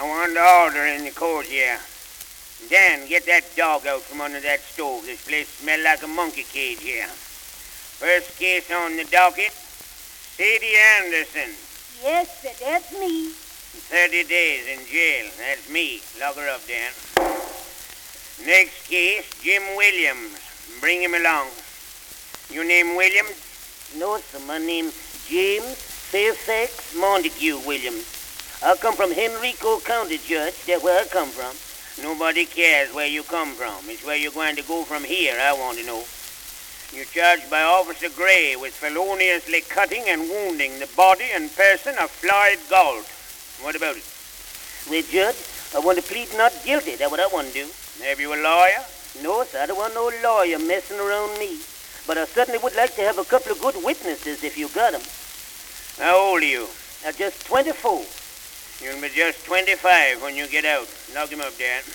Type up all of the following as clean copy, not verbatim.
want the order in the court here. Dan, get that dog out from under that stove. This place smells like a monkey cage here. First case on the docket, Sadie Anderson. Yes, sir, that's me. 30 days in jail. That's me. Lock her up, Dan. Next case, Jim Williams. Bring him along. You name Williams? No, sir, my name's James Fairfax Montague Williams. I come from Henrico County, Judge. That's where I come from. Nobody cares where you come from. It's where you're going to go from here, I want to know. You're charged by Officer Gray with feloniously cutting and wounding the body and person of Floyd Galt. What about it? Well, Judge, I want to plead not guilty. That's what I want to do. Have you a lawyer? No, sir, I don't want no lawyer messing around me. But I certainly would like to have a couple of good witnesses if you got them. How old are you? I'm just 24. You'll be just 25 when you get out. Lock him up, Dan.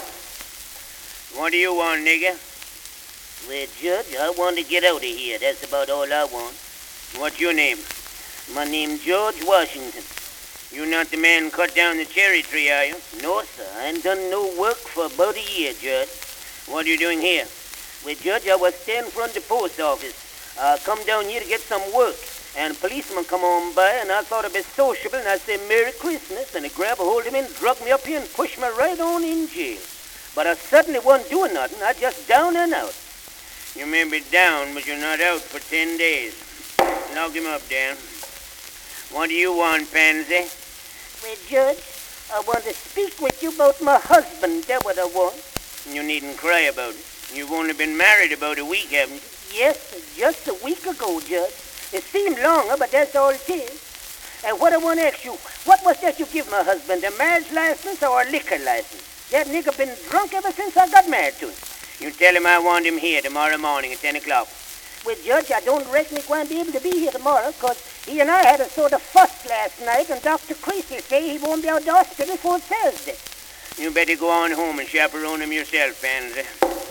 What do you want, nigger? Well, Judge, I want to get out of here. That's about all I want. What's your name? My name's George Washington. You not the man cut down the cherry tree, are you? No, sir. I ain't done no work for about a year, Judge. What are you doing here? Well, Judge, I was standing in front of the post office. I come down here to get some work. And a policeman come on by, and I thought I'd be sociable, and I said, Merry Christmas, and he grabbed a hold of me and drug me up here and pushed me right on in jail. But I certainly wasn't doing nothing. I just down and out. You may be down, but you're not out for 10 days. Lock him up, Dan. What do you want, Pansy? Well, Judge, I want to speak with you about my husband. That's what I want. You needn't cry about it. You've only been married about a week, haven't you? Yes, just a week ago, Judge. It seemed longer, but that's all it is. And what I want to ask you, what was that you give my husband, a marriage license or a liquor license? That nigga been drunk ever since I got married to him. You tell him I want him here tomorrow morning at 10 o'clock. Well, Judge, I don't reckon he's going to be able to be here tomorrow, because he and I had a sort of fuss last night, and Dr. Creasy say he won't be out of the hospital before Thursday. You better go on home and chaperone him yourself, Pansy.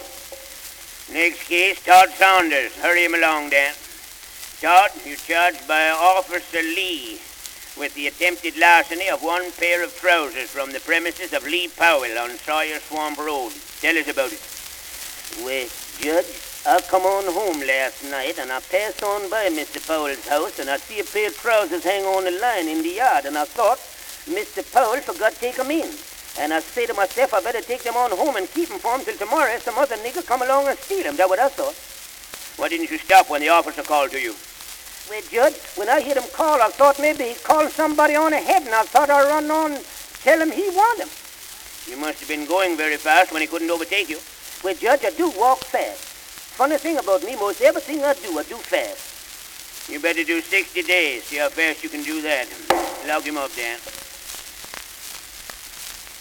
Next case, Todd Saunders. Hurry him along, Dan. Todd, you're charged by Officer Lee with the attempted larceny of one pair of trousers from the premises of Lee Powell on Sawyer Swamp Road. Tell us about it. Well, Judge, I come on home last night, and I passed on by Mr. Powell's house, and I see a pair of trousers hang on the line in the yard, and I thought Mr. Powell forgot to take them in. And I say to myself, I better take them on home and keep them for him till tomorrow if some other nigga come along and steal them. That's what I thought. Why didn't you stop when the officer called to you? Well, Judge, when I heard him call, I thought maybe he's calling somebody on ahead, and I thought I'd run on and tell him he wanted them. You must have been going very fast when he couldn't overtake you. Well, Judge, I do walk fast. Funny thing about me, most everything I do fast. You better do 60 days. See how fast you can do that. Lock him up, Dan.